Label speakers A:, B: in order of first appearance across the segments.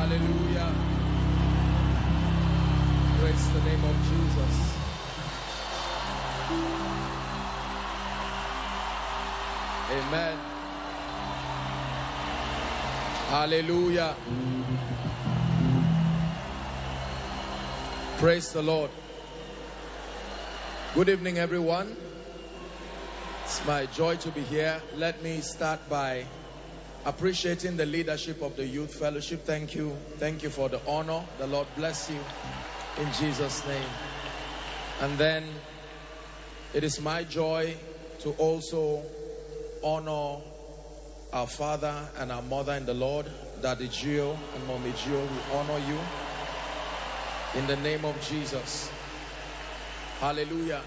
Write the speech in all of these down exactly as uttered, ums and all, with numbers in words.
A: Hallelujah. Praise the name of Jesus. Amen. Hallelujah. Praise the Lord. Good evening, everyone. It's my joy to be here. Let me start by appreciating the leadership of the Youth Fellowship. Thank you. Thank you for the honor. The Lord bless you in Jesus' name. And then it is my joy to also honor our father and our mother in the Lord, Daddy Gio and Mommy Gio. We honor you in the name of Jesus. Hallelujah.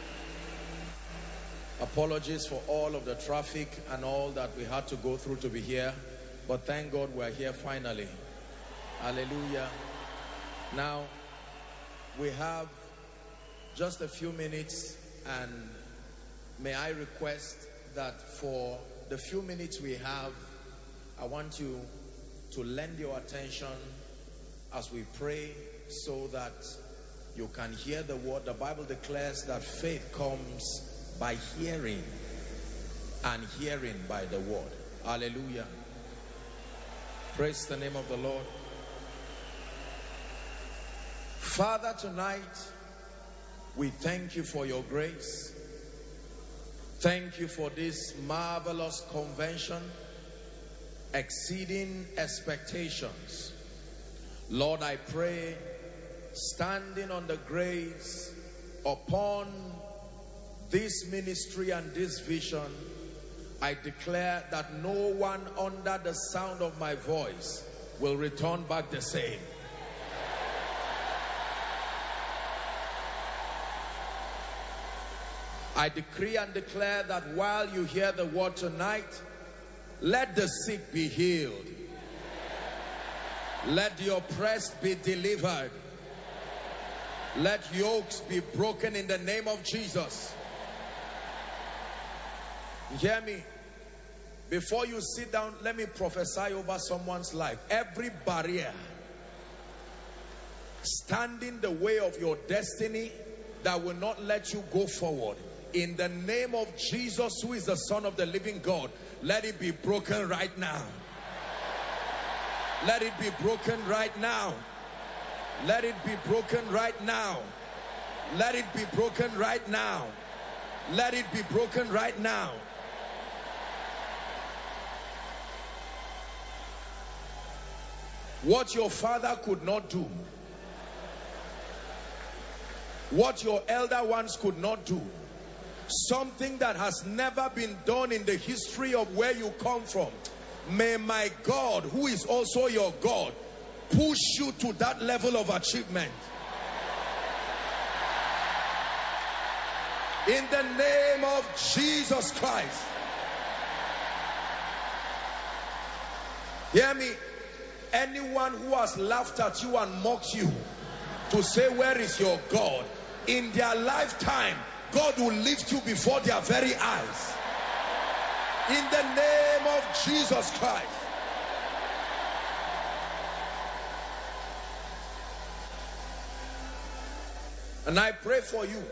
A: Apologies for all of the traffic and all that we had to go through to be here, but thank God we're here finally. Hallelujah. Now we have just a few minutes, and may I request that for the few minutes we have, I want you to lend your attention as we pray so that you can hear the word. The Bible declares that faith comes by hearing, and hearing by the word. Hallelujah. Praise the name of the Lord. Father, tonight we thank you for your grace. Thank you for this marvelous convention, exceeding expectations. Lord, I pray, standing on the grace upon this ministry and this vision, I declare that no one under the sound of my voice will return back the same. I decree and declare that while you hear the word tonight, let the sick be healed. Let the oppressed be delivered. Let yokes be broken in the name of Jesus. Hear me. Before you sit down, let me prophesy over someone's life. Every barrier standing the way of your destiny that will not let you go forward, in the name of Jesus, who is the Son of the living God, let it be broken right now. Let it be broken right now. Let it be broken right now. Let it be broken right now. Let it be broken right now. What your father could not do, what your elder ones could not do, something that has never been done in the history of where you come from, may my God, who is also your God, push you to that level of achievement. In the name of Jesus Christ. Hear me. Anyone who has laughed at you and mocked you to say, where is your God? In their lifetime, God will lift you before their very eyes. In the name of Jesus Christ. And I pray for you.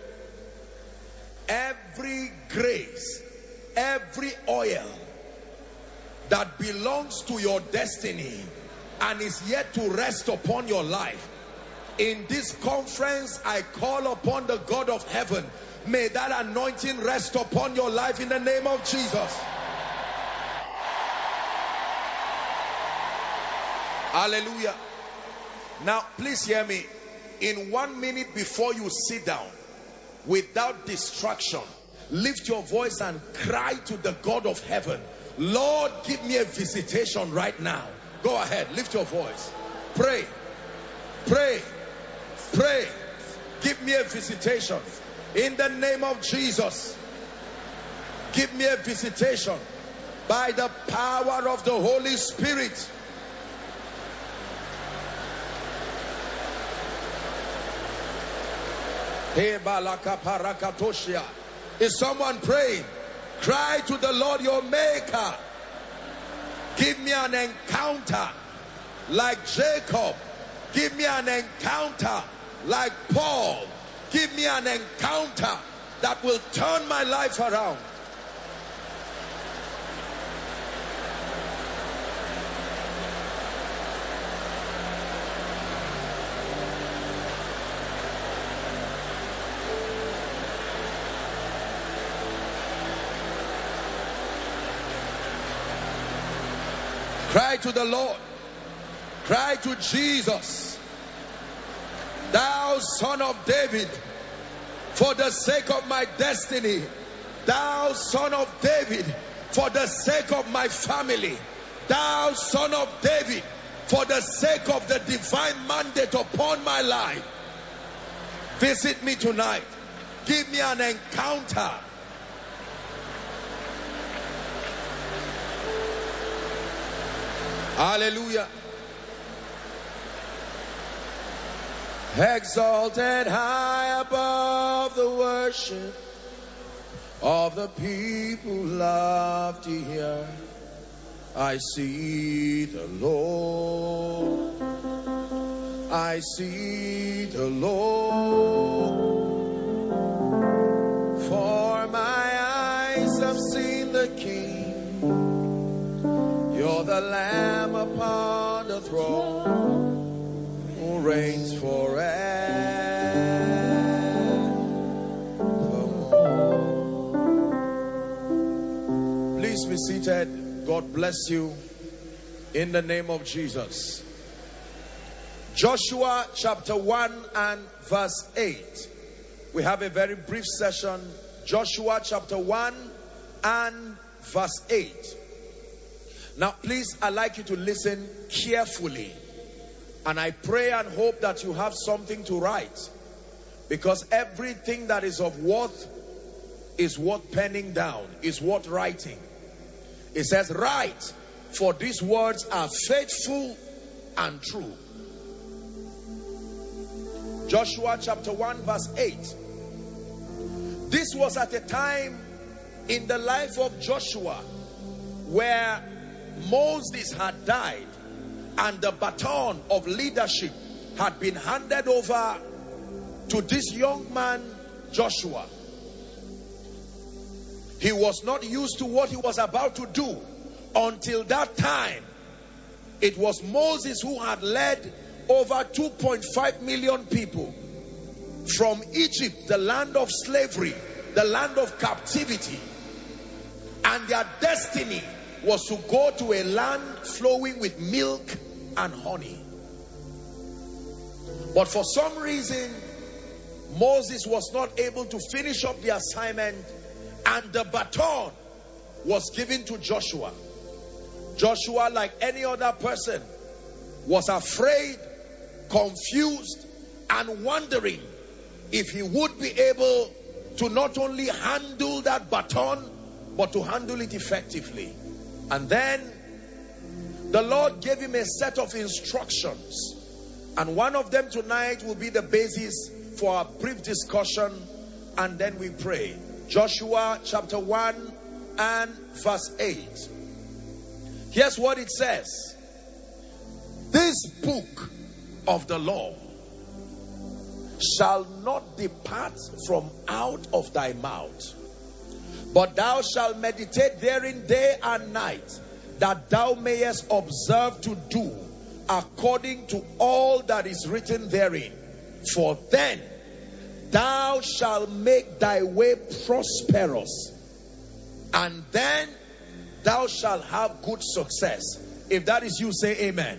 A: Every grace, every oil that belongs to your destiny and is yet to rest upon your life, in this conference I call upon the God of heaven. May that anointing rest upon your life in the name of Jesus. Hallelujah. Now please hear me. In one minute before you sit down, without distraction, lift your voice and cry to the God of heaven, Lord, give me a visitation right now. Go ahead, lift your voice. Pray, pray, pray. Give me a visitation in the name of Jesus. Give me a visitation by the power of the Holy Spirit. Is someone praying? Cry to the Lord your maker. Give me an encounter like Jacob. Give me an encounter like Paul. Give me an encounter that will turn my life around. Cry to the Lord. Cry to Jesus. Thou Son of David, for the sake of my destiny. Thou Son of David, for the sake of my family. Thou Son of David, for the sake of the divine mandate upon my life. Visit me tonight. Give me an encounter. Hallelujah. Exalted high above the worship of the people loved here, I see the Lord. I see the Lord. For my eyes have seen the King. You're the Lamb upon the throne, who reigns forever. Please be seated. God bless you in the name of Jesus. Joshua chapter one and verse eight. We have a very brief session. Joshua chapter one and verse eight. Now, please, I'd like you to listen carefully. And I pray and hope that you have something to write. Because everything that is of worth is worth penning down, is worth writing. It says, write, for these words are faithful and true. Joshua chapter one verse eight. This was at a time in the life of Joshua where Moses had died and the baton of leadership had been handed over to this young man Joshua. He was not used to what he was about to do. Until that time, it was Moses who had led over two point five million people from Egypt, the land of slavery, the land of captivity, and their destiny was to go to a land flowing with milk and honey. But for some reason, Moses was not able to finish up the assignment, and the baton was given to Joshua. Joshua, like any other person, was afraid, confused, and wondering if he would be able to not only handle that baton, but to handle it effectively. And then the Lord gave him a set of instructions, and one of them tonight will be the basis for a brief discussion, and then we pray. Joshua chapter one and verse eight. Here's what it says. This book of the law shall not depart from out of thy mouth, but thou shalt meditate therein day and night, that thou mayest observe to do according to all that is written therein. For then thou shalt make thy way prosperous, and then thou shalt have good success. If that is you, say amen.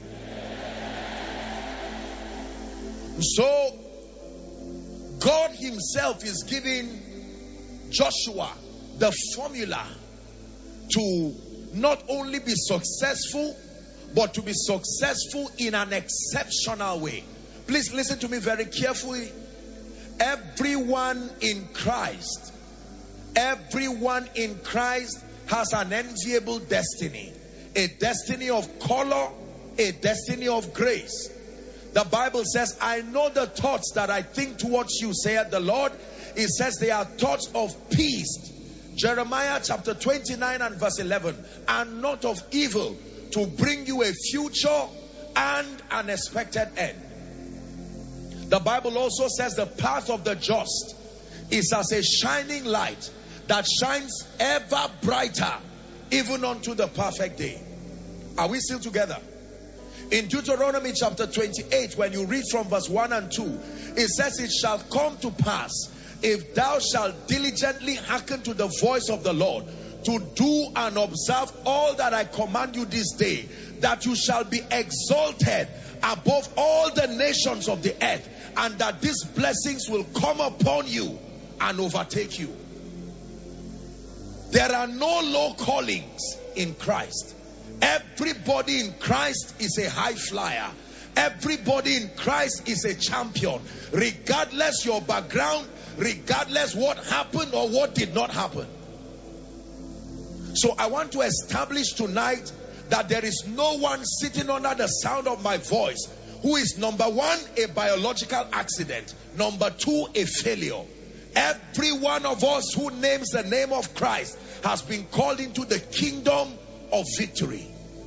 A: Amen. So God himself is giving Joshua the formula to not only be successful, but to be successful in an exceptional way. Please listen to me very carefully. Everyone in Christ, everyone in Christ has an enviable destiny. A destiny of color, a destiny of grace. The Bible says, I know the thoughts that I think towards you, saith the Lord. It says they are thoughts of peace. Jeremiah chapter twenty-nine and verse eleven. And not of evil, to bring you a future and an expected end. The Bible also says the path of the just is as a shining light that shines ever brighter, even unto the perfect day. Are we still together? In Deuteronomy chapter twenty-eight, when you read from verse one and two, it says, it shall come to pass, if thou shalt diligently hearken to the voice of the Lord, to do and observe all that I command you this day, that you shall be exalted above all the nations of the earth, and that these blessings will come upon you and overtake you. There are no low callings in Christ. Everybody in Christ is a high flyer. Everybody in Christ is a champion, regardless your background, regardless what happened or what did not happen. So I want to establish tonight that there is no one sitting under the sound of my voice who is, number one, a biological accident, number two, a failure. Every one of us who names the name of Christ has been called into the kingdom of victory.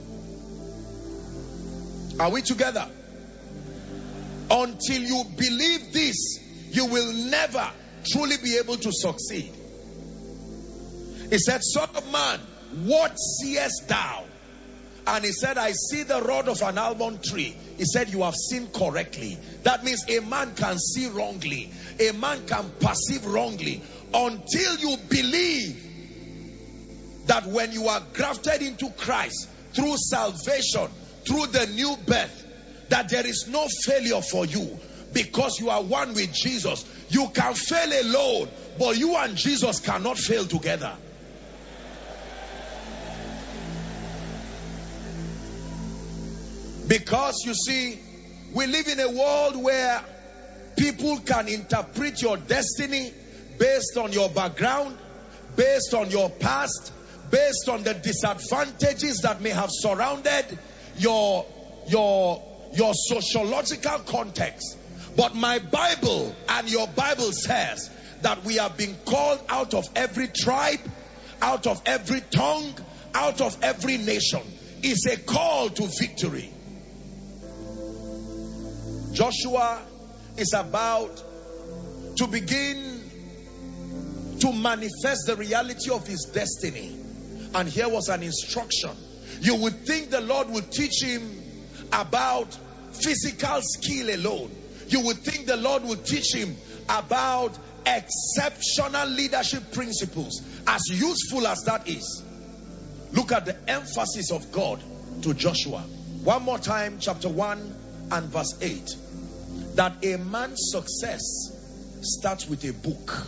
A: Are we together? Until you believe this, you will never truly be able to succeed. He said, son of man, what seest thou? And he said, I see the rod of an almond tree. He said, you have seen correctly. That means a man can see wrongly. A man can perceive wrongly until you believe that when you are grafted into Christ through salvation, through the new birth, that there is no failure for you because you are one with Jesus. You can fail alone, but you and Jesus cannot fail together. Because you see, we live in a world where people can interpret your destiny based on your background, based on your past, based on the disadvantages that may have surrounded your, your, your sociological context. But my Bible and your Bible says that we have been called out of every tribe, out of every tongue, out of every nation. It's a call to victory. Joshua is about to begin to manifest the reality of his destiny. And here was an instruction. You would think the Lord would teach him about physical skill alone. You would think the Lord would teach him about exceptional leadership principles. As useful as that is, look at the emphasis of God to Joshua. One more time, chapter one and verse eight. That a man's success starts with a book.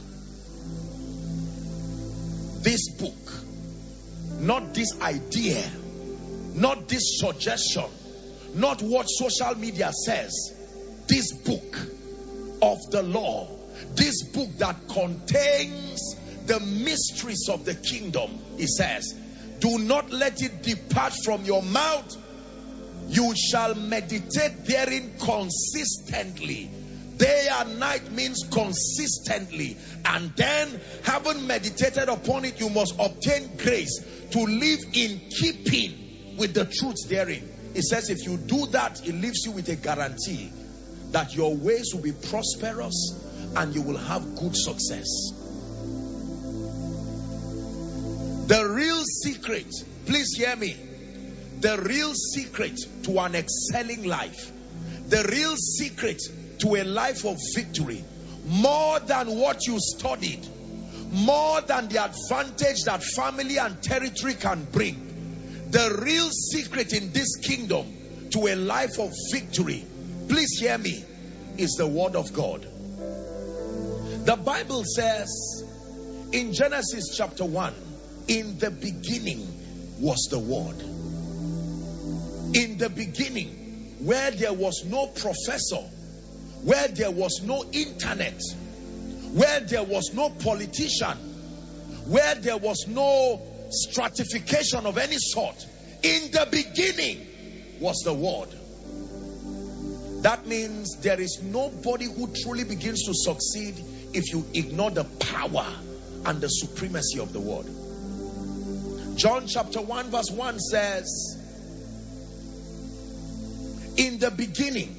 A: This book, not this idea, not this suggestion, not what social media says. This book of the law, this book that contains the mysteries of the kingdom, he says, do not let it depart from your mouth. You shall meditate therein consistently. Day and night means consistently. And then, having meditated upon it, you must obtain grace to live in keeping with the truth therein. It says if you do that, it leaves you with a guarantee that your ways will be prosperous and you will have good success. The real secret, please hear me, the real secret to an excelling life, the real secret to a life of victory, more than what you studied, more than the advantage that family and territory can bring, the real secret in this kingdom to a life of victory, please hear me, is the word of God. The Bible says in Genesis chapter one, in the beginning was the word. In the beginning, where there was no professor, where there was no internet, where there was no politician, where there was no stratification of any sort, in the beginning was the word. That means there is nobody who truly begins to succeed if you ignore the power and the supremacy of the word. John chapter one verse one says, In the beginning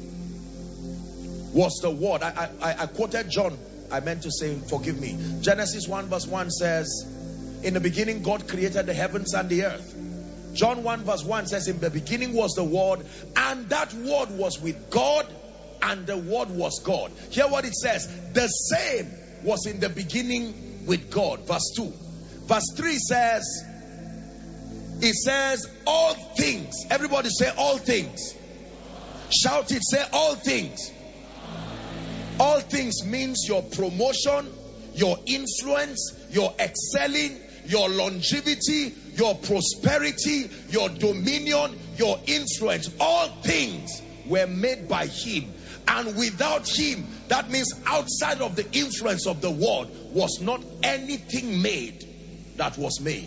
A: was the word. I, I, I quoted John. I meant to say, forgive me. Genesis one verse one says, in the beginning God created the heavens and the earth. John one verse one says, in the beginning was the word, and that word was with God, and the word was God. Hear what it says. The same was in the beginning with God. Verse two. Verse three says, it says, all things. Everybody say all things. Shout it, say all things. All things means your promotion, your influence, your excelling, your longevity, your prosperity, your dominion, your influence. All things were made by him. And without him, that means outside of the influence of the word, was not anything made that was made.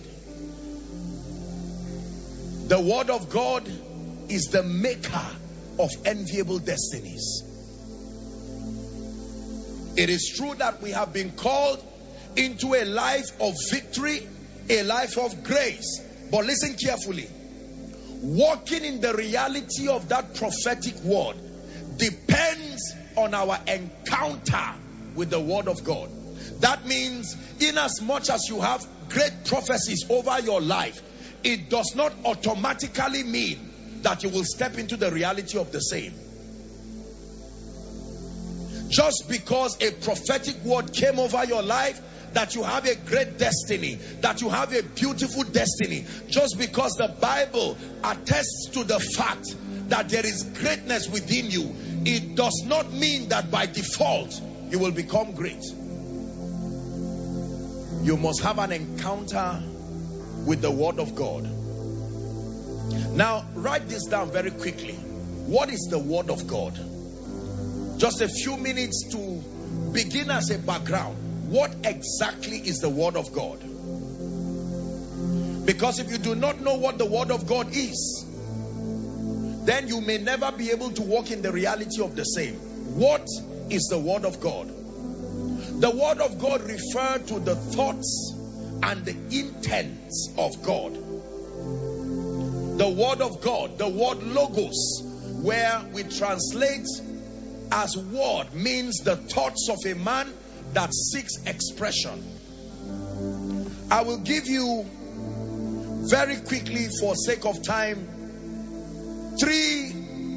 A: The word of God is the maker of enviable destinies. It is true that we have been called into a life of victory, a life of grace. But listen carefully. Walking in the reality of that prophetic word depends on our encounter with the word of God. That means, in as much as you have great prophecies over your life, it does not automatically mean that you will step into the reality of the same. Just because a prophetic word came over your life, that you have a great destiny, that you have a beautiful destiny, just because the Bible attests to the fact that there is greatness within you, it does not mean that by default you will become great. You must have an encounter with the word of God. Now write this down very quickly. What is the word of God? Just a few minutes to begin as a background. What exactly is the word of God? Because if you do not know what the word of God is, then you may never be able to walk in the reality of the same. What is the word of God? The word of God refers to the thoughts and the intents of God. The word of God, the word logos, where we translate as word, means the thoughts of a man that seeks expression. I will give you very quickly, for sake of time, three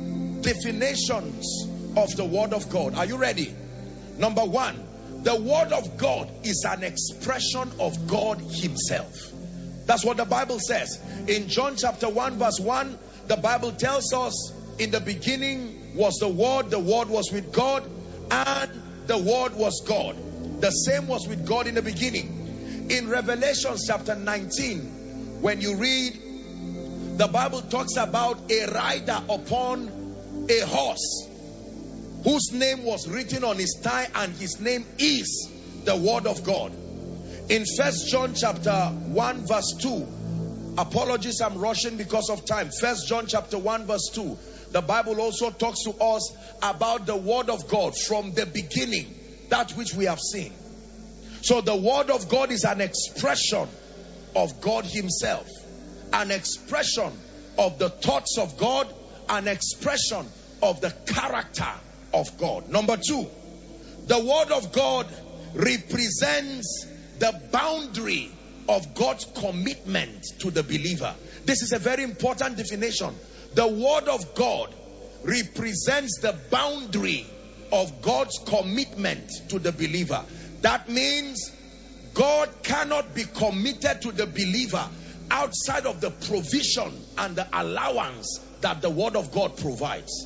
A: definitions of the word of God. Are you ready? Number one, the word of God is an expression of God himself. That's what the Bible says. In John chapter one verse one, the Bible tells us, in the beginning was the word, the word was with God, and the word was God. The same was with God in the beginning. In Revelation chapter nineteen, when you read, the Bible talks about a rider upon a horse whose name was written on his thigh, and his name is the word of God. In First John chapter one verse two, apologies, I'm rushing because of time. First John chapter one verse two, the Bible also talks to us about the word of God from the beginning, that which we have seen. So the word of God is an expression of God himself, an expression of the thoughts of God, an expression of the character of God. Number two, the word of God represents the boundary of God's commitment to the believer. This is a very important definition. The word of God represents the boundary of God's commitment to the believer. That means God cannot be committed to the believer outside of the provision and the allowance that the word of God provides.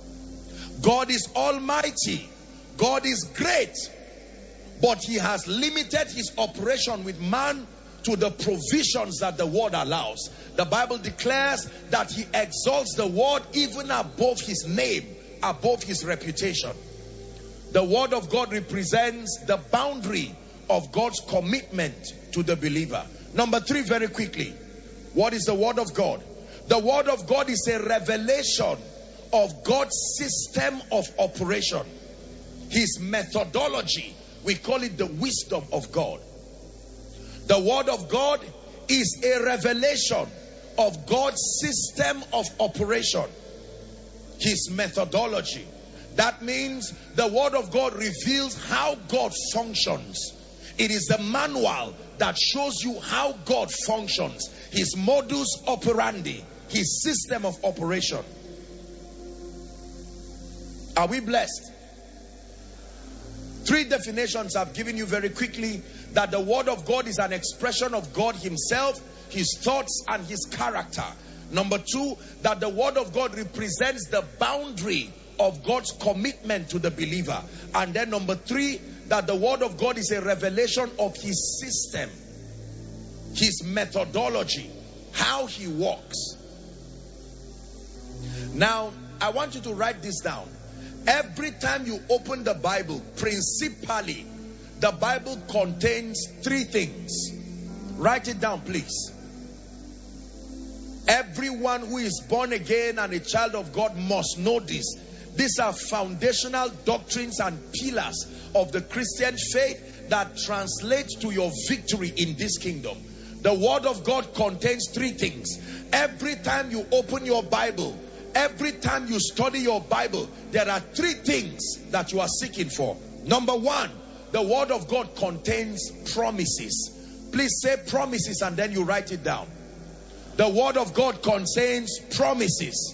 A: God is almighty. God is great. But he has limited his operation with man to the provisions that the word allows. The Bible declares that he exalts the word even above his name, above his reputation. The word of God represents the boundary of God's commitment to the believer. Number three, very quickly, what is the word of God? The word of God is a revelation of God's system of operation, his methodology. We call it the wisdom of God. The word of God is a revelation of God's system of operation. his methodology. That means the word of God reveals how God functions. It is the manual that shows you how God functions, his modus operandi, his system of operation. Are we blessed? Three definitions I've given you very quickly: that the word of God is an expression of God himself, his thoughts and his character. Number two, that the word of God represents the boundary of God's commitment to the believer. And then number three, that the word of God is a revelation of his system, his methodology, how he works. Now, I want you to write this down. Every time you open the Bible, principally, the Bible contains three things. Write it down, please. Everyone who is born again and a child of God must know this. These are foundational doctrines and pillars of the Christian faith that translate to your victory in this kingdom. The word of God contains three things. Every time you open your Bible, every time you study your Bible, there are three things that you are seeking for. Number one, the word of God contains promises. Please say promises and then you write it down. The word of God contains promises.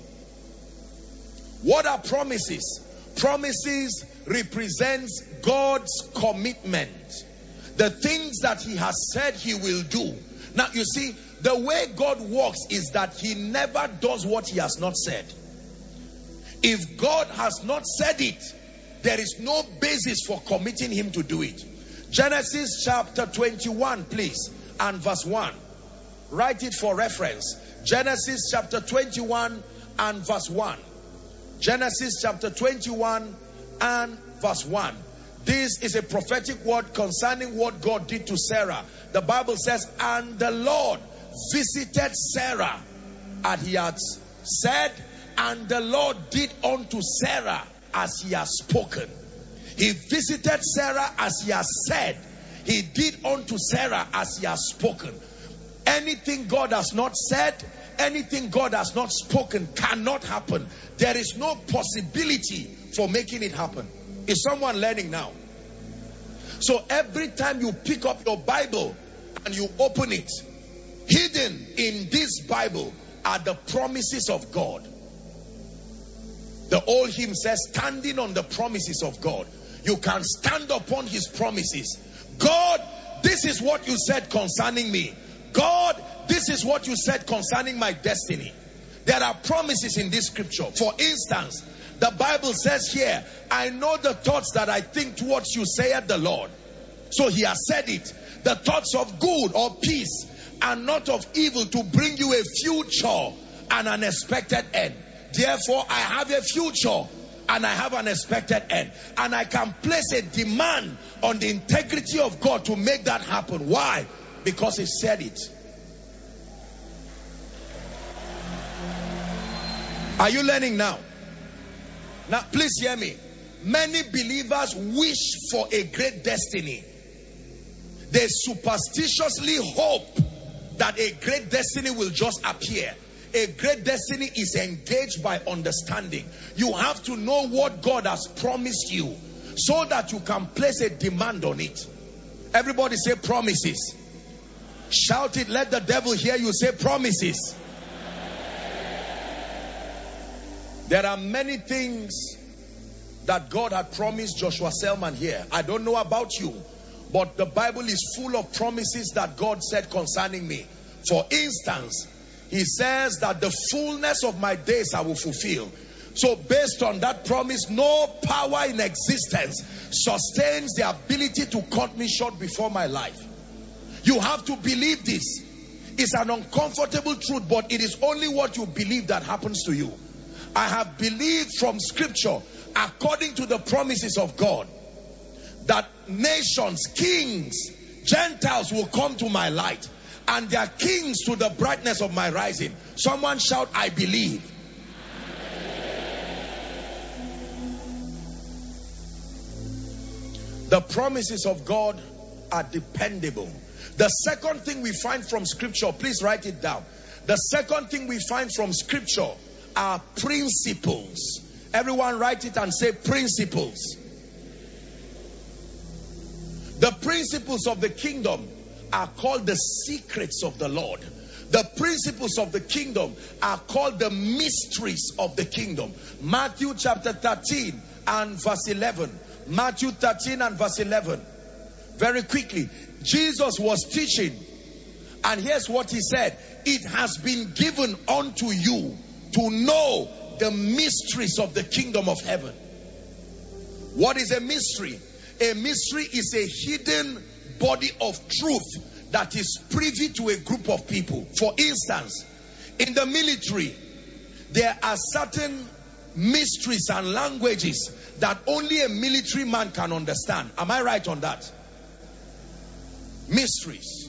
A: What are promises? Promises represents God's commitment. The things that he has said he will do. Now you see, the way God works is that he never does what he has not said. If God has not said it, there is no basis for committing him to do it. Genesis chapter twenty-one, please, and verse one. Write it for reference. Genesis chapter twenty-one and verse one. Genesis chapter twenty-one and verse one. This is a prophetic word concerning what God did to Sarah. The Bible says, and the Lord visited Sarah, and he had said, and the Lord did unto Sarah as he has spoken. He visited Sarah as he has said. He did unto Sarah as he has spoken. Anything God has not said, anything God has not spoken cannot happen. There is no possibility for making it happen. Is someone learning now? So every time you pick up your Bible and you open it, hidden in this Bible are the promises of God. The old hymn says, standing on the promises of God. You can stand upon his promises. God, this is what you said concerning me. God, this is what you said concerning my destiny. There are promises in this scripture. For instance, the Bible says here, I know the thoughts that I think towards you, saith the Lord. So he has said it. The thoughts of good or peace and not of evil, to bring you a future and an expected end. Therefore, I have a future and I have an expected end. And I can place a demand on the integrity of God to make that happen. Why? Because he said it. Are you learning now? Now, please hear me. Many believers wish for a great destiny. They superstitiously hope that a great destiny will just appear. A great destiny is engaged by understanding. You have to know what God has promised you so that you can place a demand on it. Everybody say promises. Shout it, let the devil hear you say promises. There are many things that God had promised Joshua Selman here. I don't know about you, but the Bible is full of promises that God said concerning me. For instance, he says that the fullness of my days I will fulfill. So based on that promise, no power in existence sustains the ability to cut me short before my life. You have to believe this. It's an uncomfortable truth, but it is only what you believe that happens to you. I have believed from scripture, according to the promises of God, that nations, kings, Gentiles will come to my light, and their kings to the brightness of my rising. Someone shout, I believe. The promises of God are dependable. The second thing we find from scripture, please write it down. The second thing we find from scripture are principles. Everyone write it and say principles. The principles of the kingdom are called the secrets of the Lord. The principles of the kingdom are called the mysteries of the kingdom. Matthew chapter thirteen and verse eleven. Matthew thirteen and verse eleven. Very quickly, Jesus was teaching, and here's what he said: it has been given unto you to know the mysteries of the kingdom of heaven. What is a mystery? A mystery is a hidden body of truth that is privy to a group of people. For instance, in the military, there are certain mysteries and languages that only a military man can understand. Am I right on that? Mysteries.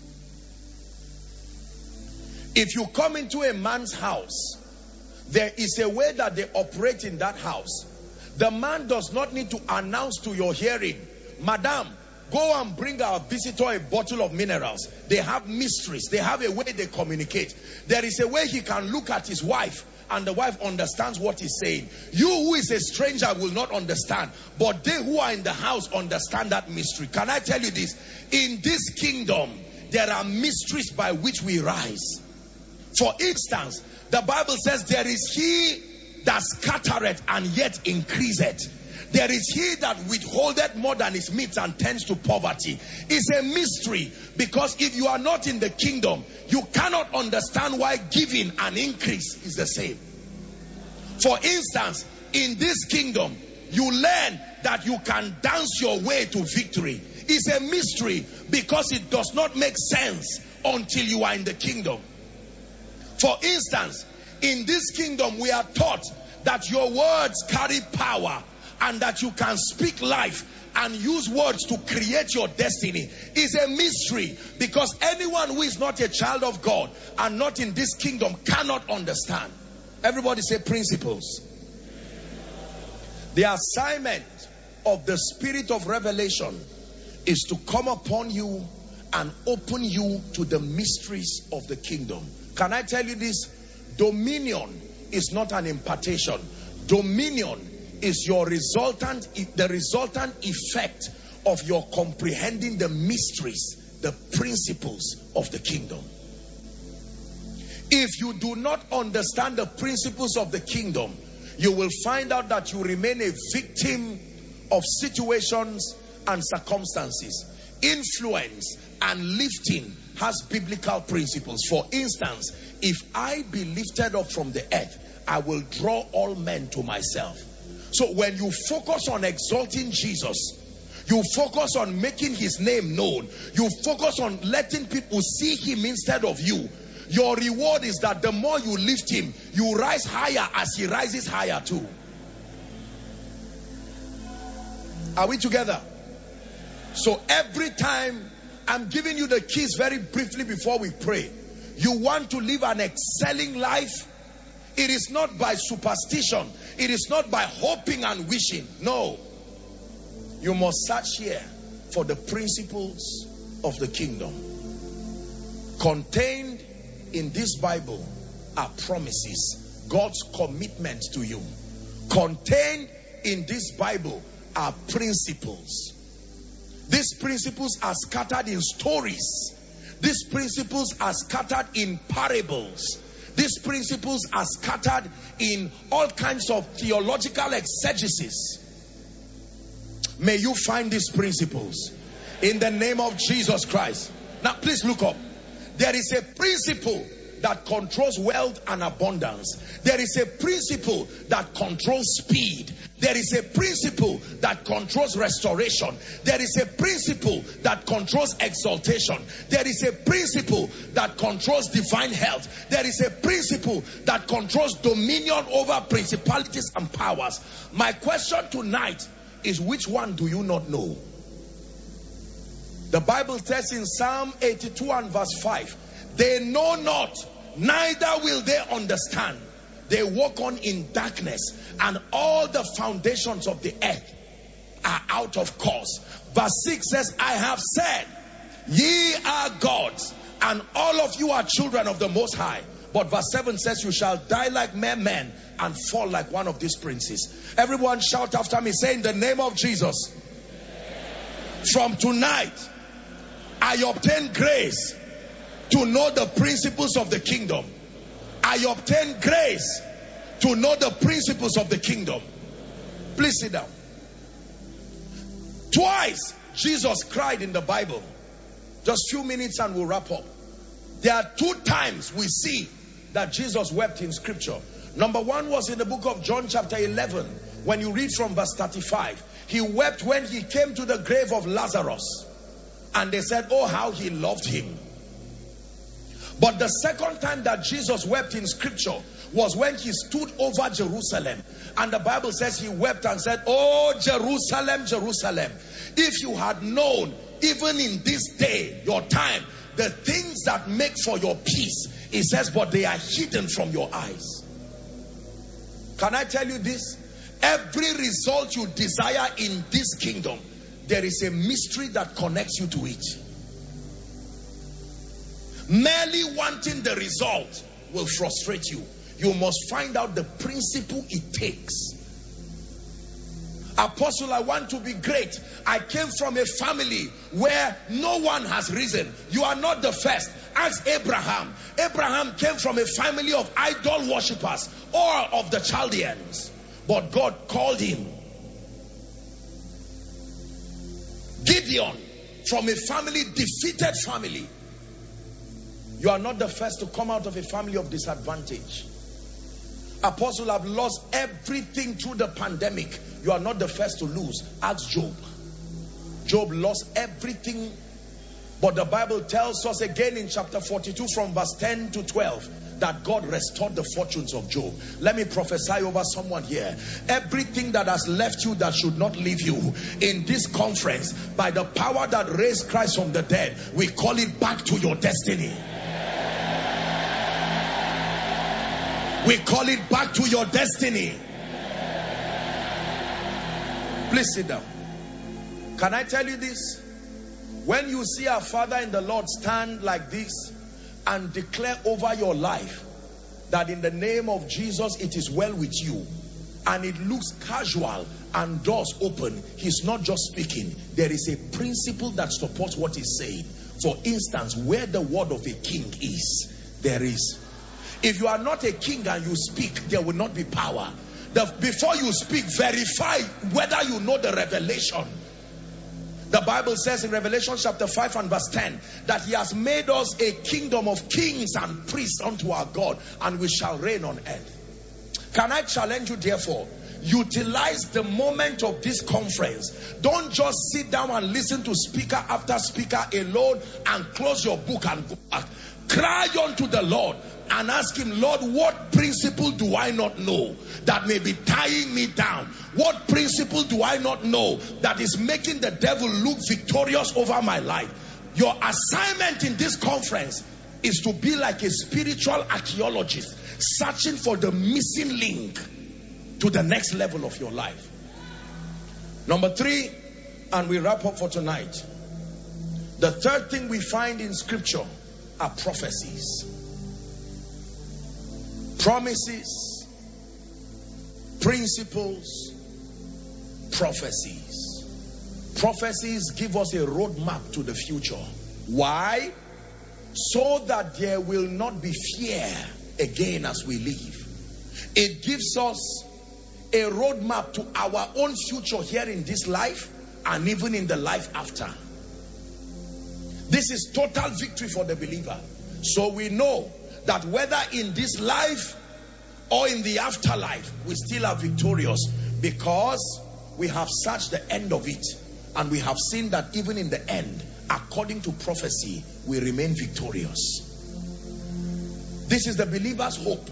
A: If you come into a man's house, there is a way that they operate in that house. The man does not need to announce to your hearing, Madam, go and bring our visitor a bottle of minerals. They have mysteries. They have a way they communicate. There is a way he can look at his wife and the wife understands what he's saying. You who is a stranger will not understand, but they who are in the house understand that mystery. Can I tell you this? In this kingdom, there are mysteries by which we rise. For instance, the Bible says there is he that scattereth and yet increaseth. There is he that withholdeth more than his meat and tends to poverty. It's a mystery, because if you are not in the kingdom, you cannot understand why giving and increase is the same. For instance, in this kingdom, you learn that you can dance your way to victory. It's a mystery because it does not make sense until you are in the kingdom. For instance, in this kingdom, we are taught that your words carry power and that you can speak life and use words to create your destiny. Is a mystery because anyone who is not a child of God and not in this kingdom cannot understand. Everybody say principles. The assignment of the spirit of revelation is to come upon you and open you to the mysteries of the kingdom. Can I tell you this? Dominion is not an impartation. Dominion is your resultant, the resultant effect of your comprehending the mysteries, the principles of the kingdom. If you do not understand the principles of the kingdom, you will find out that you remain a victim of situations and circumstances. Influence and lifting has biblical principles. For instance, if I be lifted up from the earth, I will draw all men to myself. So when you focus on exalting Jesus, you focus on making his name known, you focus on letting people see him instead of you, your reward is that the more you lift him, you rise higher as he rises higher too. Are we together? So every time, I'm giving you the keys very briefly before we pray. You want to live an excelling life? It is not by superstition. It is not by hoping and wishing. No. You must search here for the principles of the kingdom. Contained in this Bible are promises, God's commitment to you. Contained in this Bible are principles. These principles are scattered in stories. These principles are scattered in parables. These principles are scattered in all kinds of theological exegesis. May you find these principles in the name of Jesus Christ. Now please look up. There is a principle that controls wealth and abundance. There is a principle that controls speed. There is a principle that controls restoration. There is a principle that controls exaltation. There is a principle that controls divine health. There is a principle that controls dominion over principalities and powers. My question tonight is, which one do you not know? The Bible says in Psalm eighty-two and verse five, they know not, neither will they understand. They walk on in darkness, and all the foundations of the earth are out of course. Verse six says, I have said, ye are gods, and all of you are children of the Most High. But verse seven says, you shall die like mere men and fall like one of these princes. Everyone shout after me, say, in the name of Jesus, from tonight, I obtain grace to know the principles of the kingdom. I obtain grace to know the principles of the kingdom. Please sit down. Twice Jesus cried in the Bible. Just few minutes and we'll wrap up. There are two times we see that Jesus wept in scripture. Number one was in the book of John chapter eleven. When you read from verse thirty-five, he wept when he came to the grave of Lazarus. And they said, oh, how he loved him. But the second time that Jesus wept in scripture was when he stood over Jerusalem. And the Bible says he wept and said, oh, Jerusalem, Jerusalem, if you had known, even in this day, your time, the things that make for your peace, it says, but they are hidden from your eyes. Can I tell you this? Every result you desire in this kingdom, there is a mystery that connects you to it. Merely wanting the result will frustrate you. You must find out the principle it takes. Apostle, I want to be great. I came from a family where no one has risen. You are not the first. Ask Abraham. Abraham came from a family of idol worshippers, or of the Chaldeans. But God called him. Gideon, from a family, defeated family. You are not the first to come out of a family of disadvantage. Apostle, I've lost everything through the pandemic. You are not the first to lose. Ask Job. Job lost everything. But the Bible tells us again in chapter forty-two from verse ten to twelve that God restored the fortunes of Job. Let me prophesy over someone here. Everything that has left you that should not leave you, in this conference, by the power that raised Christ from the dead, we call it back to your destiny. We call it back to your destiny. Please sit down. Can I tell you this? When you see our Father in the Lord stand like this and declare over your life that in the name of Jesus it is well with you, and it looks casual and doors open, he's not just speaking. There is a principle that supports what he's saying. For instance, where the word of a king is, there is. If you are not a king and you speak, there will not be power. The, before you speak, verify whether you know the revelation. The Bible says in Revelation chapter five and verse ten that he has made us a kingdom of kings and priests unto our God, and we shall reign on earth. Can I challenge you therefore? Utilize the moment of this conference. Don't just sit down and listen to speaker after speaker alone and close your book and go back. Cry unto the Lord and ask him, Lord, what principle do I not know that may be tying me down? What principle do I not know that is making the devil look victorious over my life? Your assignment in this conference is to be like a spiritual archaeologist, searching for the missing link to the next level of your life. Number three, and we wrap up for tonight. The third thing we find in scripture are prophecies. Promises, principles, prophecies. Prophecies give us a roadmap to the future. Why? So that there will not be fear again as we live. It gives us a roadmap to our own future here in this life and even in the life after. This is total victory for the believer. So we know that whether in this life or in the afterlife, we still are victorious, because we have searched the end of it and we have seen that even in the end, according to prophecy, we remain victorious. This is the believer's hope.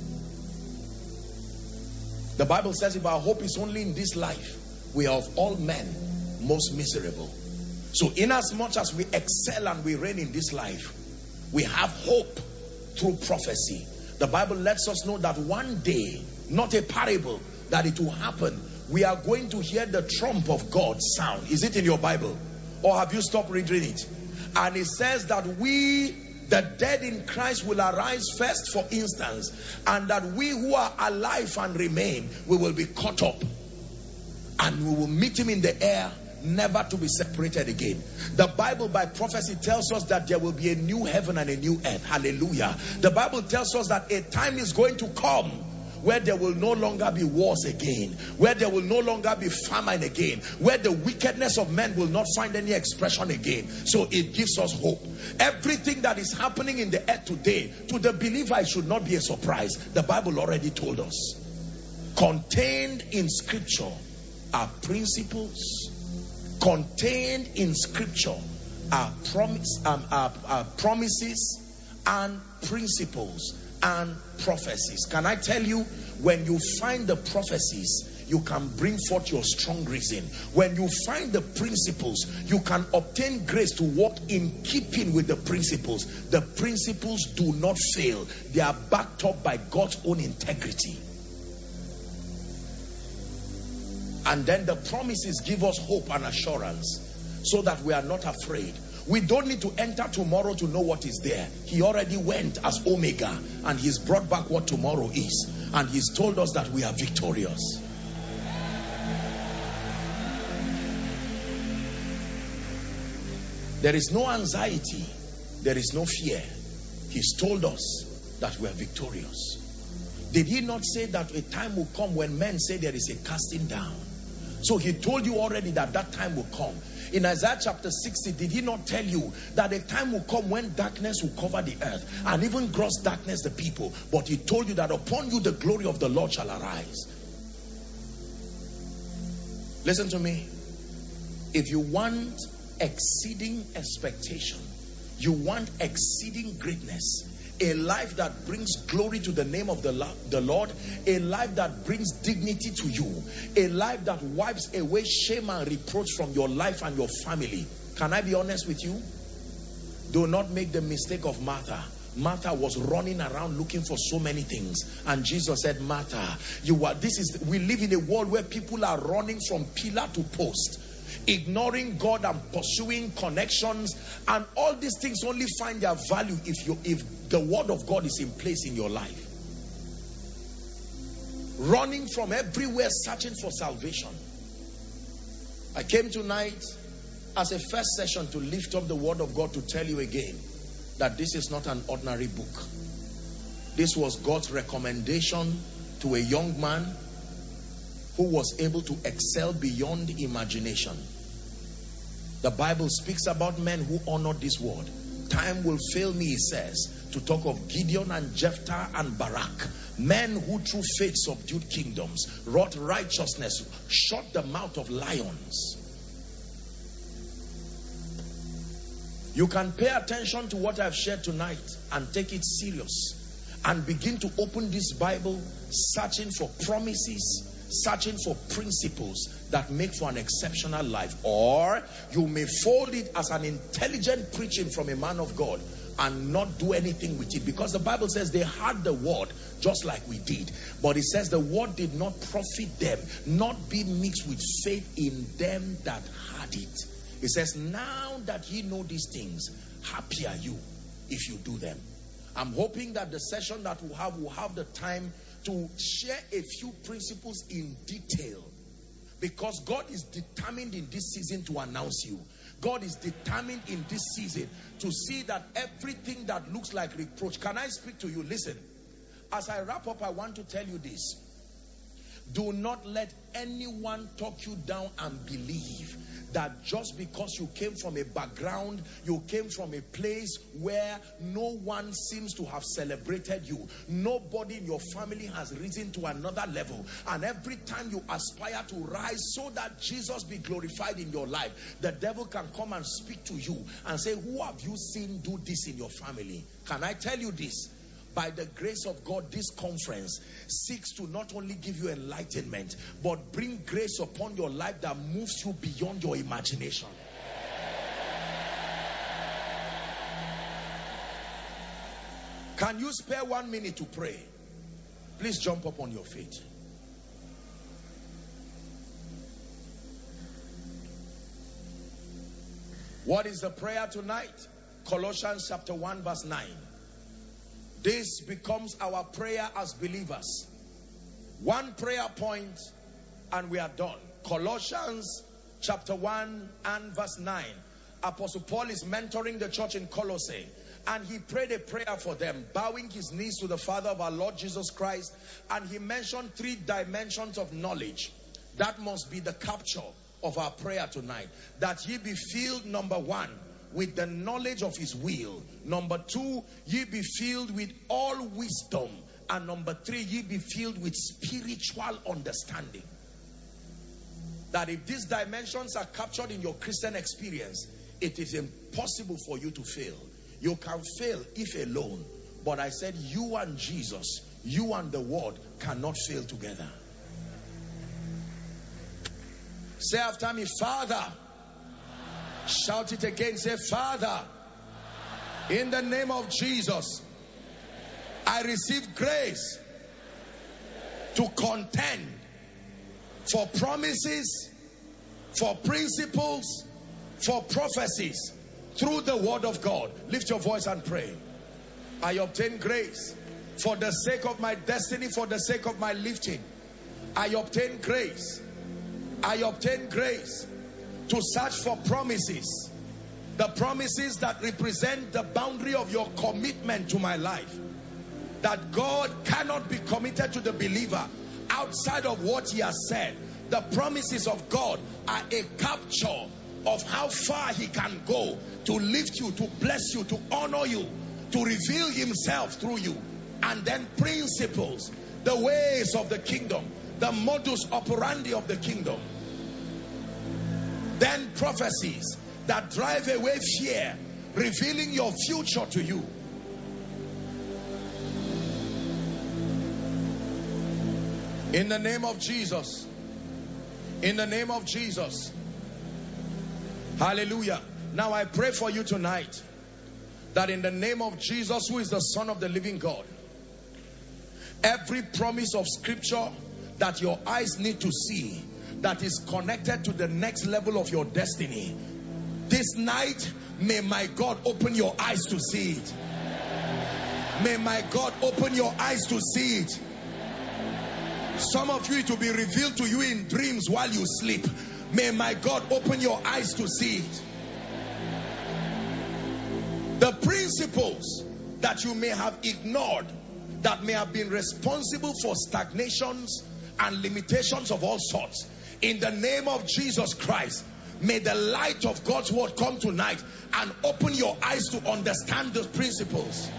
A: The Bible says if our hope is only in this life, we are of all men most miserable. So inasmuch as we excel and we reign in this life, we have hope through prophecy. The Bible lets us know that one day, not a parable, that it will happen. We are going to hear the trump of God sound. Is it in your Bible? Or have you stopped reading it? And it says that we The dead in Christ will arise first, for instance, and that we who are alive and remain, we will be caught up and we will meet him in the air, never to be separated again. The Bible by prophecy tells us that there will be a new heaven and a new earth. Hallelujah. The Bible tells us that a time is going to come where there will no longer be wars again, where there will no longer be famine again, where the wickedness of men will not find any expression again. So it gives us hope. Everything that is happening in the earth today, to the believer, it should not be a surprise. The Bible already told us. Contained in scripture are principles. Contained in scripture are, promise, um, are, are promises and principles and prophecies. Can I tell you, when you find the prophecies, you can bring forth your strong reason. When you find the principles, you can obtain grace to walk in keeping with the principles. The principles do not fail. They are backed up by God's own integrity. And then the promises give us hope and assurance so that we are not afraid. We don't need to enter tomorrow to know what is there. He already went as Omega, and he's brought back what tomorrow is. And he's told us that we are victorious. There is no anxiety. There is no fear. He's told us that we are victorious. Did he not say that a time will come when men say there is a casting down? So he told you already that that time will come. In Isaiah chapter sixty, did he not tell you that a time will come when darkness will cover the earth, and even gross darkness the people? But he told you that upon you the glory of the Lord shall arise. Listen to me. If you want exceeding expectation, you want exceeding greatness, a life that brings glory to the name of the, the Lord, a life that brings dignity to you, a life that wipes away shame and reproach from your life and your family. Can I be honest with you? Do not make the mistake of Martha. Martha was running around looking for so many things, and Jesus said, Martha, you are, this is, we live in a world where people are running from pillar to post, ignoring God and pursuing connections, and all these things only find their value if you if the word of God is in place in your life. Running from everywhere searching for salvation. I came tonight as a first session to lift up the word of God, to tell you again that this is not an ordinary book. This was God's recommendation to a young man who was able to excel beyond imagination. The Bible speaks about men who honored this word. Time will fail me, he says, to talk of Gideon and Jephthah and Barak, men who through faith subdued kingdoms, wrought righteousness, shut the mouth of lions. You can pay attention to what I've shared tonight and take it serious and begin to open this Bible, searching for promises, searching for principles that make for an exceptional life. Or you may fold it as an intelligent preaching from a man of God and not do anything with it, because the Bible says they had the word just like we did, but it says the word did not profit them, not be mixed with faith in them that had it. It says, now that ye know these things, happy are you if you do them. I'm hoping that the session that we'll have will have the time to share a few principles in detail, because God is determined in this season to announce you. God is determined in this season to see that everything that looks like reproach. Can I speak to you? Listen, as I wrap up, I want to tell you this. Do not let anyone talk you down and believe that just because you came from a background, you came from a place where no one seems to have celebrated you, nobody in your family has risen to another level, and every time you aspire to rise so that Jesus be glorified in your life, the devil can come and speak to you and say, who have you seen do this in your family? Can I tell you this? By the grace of God, this conference seeks to not only give you enlightenment, but bring grace upon your life that moves you beyond your imagination. Can you spare one minute to pray? Please jump up on your feet. What is the prayer tonight? Colossians chapter one verse nine. This becomes our prayer as believers. One prayer point and we are done. Colossians chapter one and verse nine. Apostle Paul is mentoring the church in Colossae, and he prayed a prayer for them, bowing his knees to the Father of our Lord Jesus Christ, and he mentioned three dimensions of knowledge. That must be the capture of our prayer tonight. That ye be filled, number one, with the knowledge of his will. Number two, ye be filled with all wisdom. And number three, ye be filled with spiritual understanding. That if these dimensions are captured in your Christian experience, it is impossible for you to fail. You can fail if alone. But I said you and Jesus, you and the word cannot fail together. Say after me, Father. Shout it again. Say, Father, in the name of Jesus, I receive grace to contend for promises, for principles, for prophecies through the word of God. Lift your voice and pray. I obtain grace for the sake of my destiny, for the sake of my lifting. I obtain grace. I obtain grace to search for promises, the promises that represent the boundary of your commitment to my life. That God cannot be committed to the believer outside of what he has said. The promises of God are a capture of how far he can go to lift you, to bless you, to honor you, to reveal himself through you. And then principles, the ways of the kingdom, the modus operandi of the kingdom. Then prophecies that drive away fear, revealing your future to you. In the name of Jesus. In the name of Jesus. Hallelujah. Now I pray for you tonight that in the name of Jesus, who is the Son of the living God, every promise of scripture that your eyes need to see, that is connected to the next level of your destiny, this night, may my God open your eyes to see it. May my God open your eyes to see it. Some of you, it will be revealed to you in dreams while you sleep. May my God open your eyes to see it. The principles that you may have ignored, that may have been responsible for stagnations and limitations of all sorts, in the name of Jesus Christ, may the light of God's word come tonight and open your eyes to understand those principles.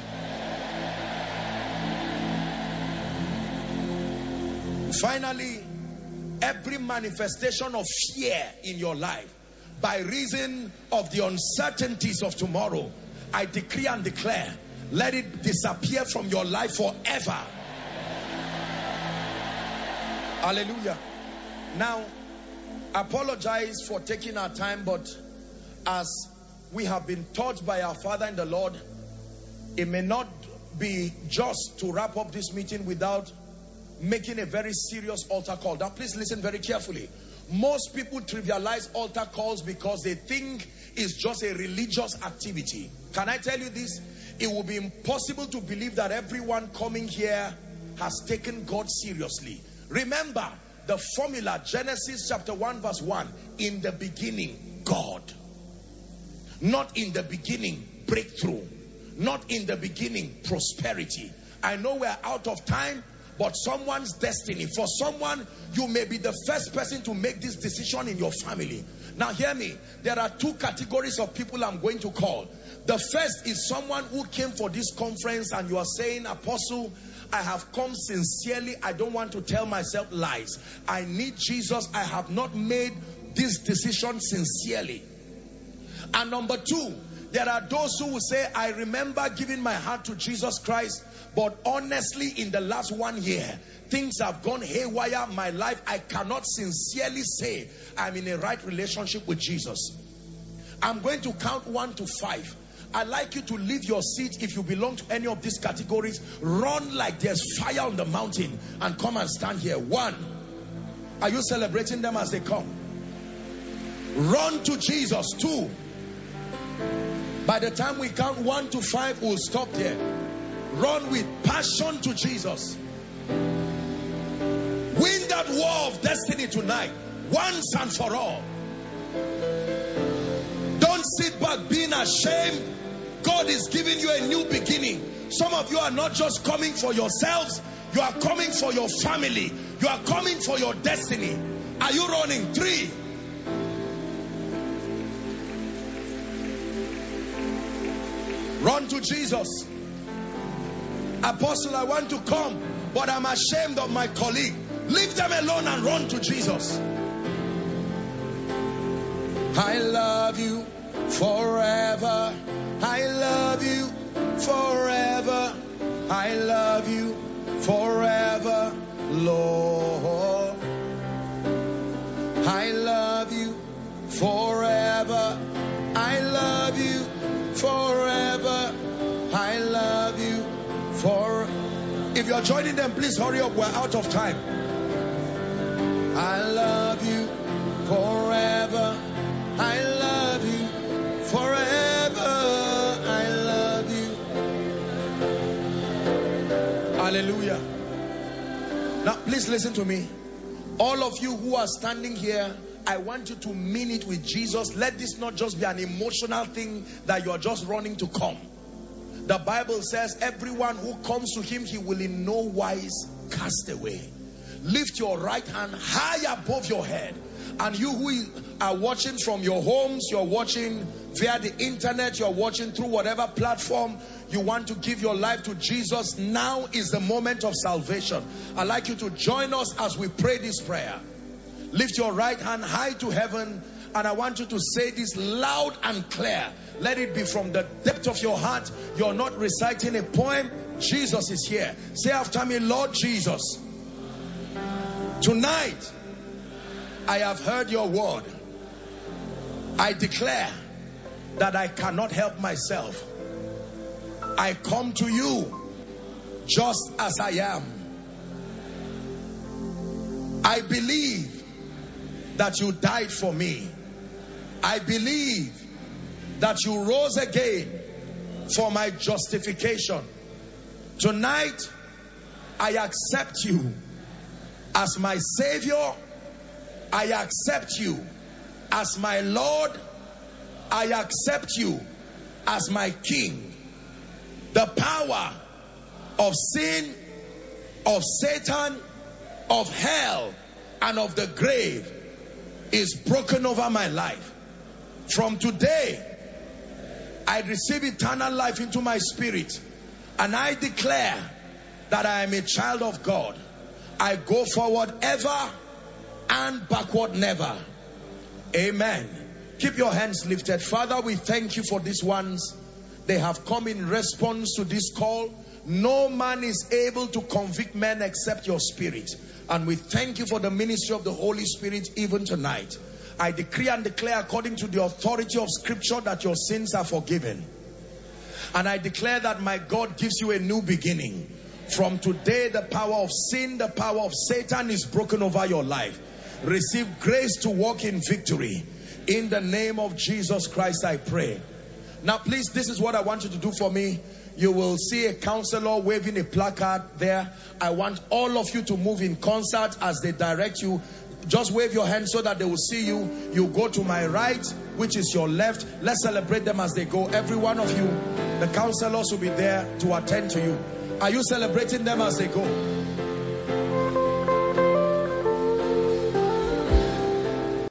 A: Finally, every manifestation of fear in your life by reason of the uncertainties of tomorrow, I decree and declare, let it disappear from your life forever. Hallelujah. Now, apologize for taking our time, but as we have been taught by our Father in the Lord, it may not be just to wrap up this meeting without making a very serious altar call. Now please listen very carefully. Most people trivialize altar calls because they think it's just a religious activity. Can I tell you this? It will be impossible to believe that everyone coming here has taken God seriously. Remember the formula, Genesis chapter one verse one. In the beginning, God. Not in the beginning, breakthrough. Not in the beginning, prosperity. I know we're out of time, but someone's destiny, for someone, you may be the first person to make this decision in your family. Now hear me, there are two categories of people I'm going to call. The first is someone who came for this conference and you are saying, Apostle, I have come sincerely. I don't want to tell myself lies. I need Jesus. I have not made this decision sincerely. And number two, there are those who will say, I remember giving my heart to Jesus Christ, but honestly, in the last one year, things have gone haywire. My life, I cannot sincerely say I'm in a right relationship with Jesus. I'm going to count one to five. I'd like you to leave your seat if you belong to any of these categories. Run like there's fire on the mountain and come and stand here. One. Are you celebrating them as they come? Run to Jesus. Two. By the time we count one to five, we'll stop there. Run with passion to Jesus. Win that war of destiny tonight, once and for all. Don't sit back being ashamed. God is giving you a new beginning. Some of you are not just coming for yourselves, you are coming for your family. You are coming for your destiny. Are you running? Three. Run to Jesus. Apostle, I want to come, but I'm ashamed of my colleague. Leave them alone and run to Jesus. I love you forever. I love you forever. I love you forever, Lord. I love you forever. I love you forever. I love you for. If you are joining them, please hurry up. We're out of time. I love you forever. I love you forever. I love you. Hallelujah. Now, please listen to me. All of you who are standing here, I want you to mean it with Jesus. Let this not just be an emotional thing that you are just running to come. The Bible says everyone who comes to him, he will in no wise cast away. Lift your right hand high above your head. And you who are watching from your homes, you're watching via the internet, you're watching through whatever platform, you want to give your life to Jesus, now is the moment of salvation. I'd like you to join us as we pray this prayer. Lift your right hand high to heaven, and I want you to say this loud and clear. Let it be from the depth of your heart. You're not reciting a poem. Jesus is here. Say after me, Lord Jesus, tonight I have heard your word. I declare that I cannot help myself. I come to you just as I am. I believe that you died for me. I believe that you rose again for my justification. Tonight, I accept you as my Savior. I accept you as my Lord. I accept you as my King. The power of sin, of Satan, of hell, and of the grave is broken over my life. From today, I receive eternal life into my spirit, and I declare that I am a child of God. I go forward ever and backward never. Amen. Keep your hands lifted. Father, we thank you for these ones. They have come in response to this call. No man is able to convict men except your spirit. And we thank you for the ministry of the Holy Spirit even tonight. I decree and declare according to the authority of Scripture that your sins are forgiven. And I declare that my God gives you a new beginning. From today, the power of sin, the power of Satan is broken over your life. Receive grace to walk in victory. In the name of Jesus Christ, I pray. Now, please, this is what I want you to do for me. You will see a counselor waving a placard there. I want all of you to move in concert as they direct you. Just wave your hand so that they will see you. You go to my right, which is your left. Let's celebrate them as they go. Every one of you, the counselors will be there to attend to you. Are you celebrating them as they go?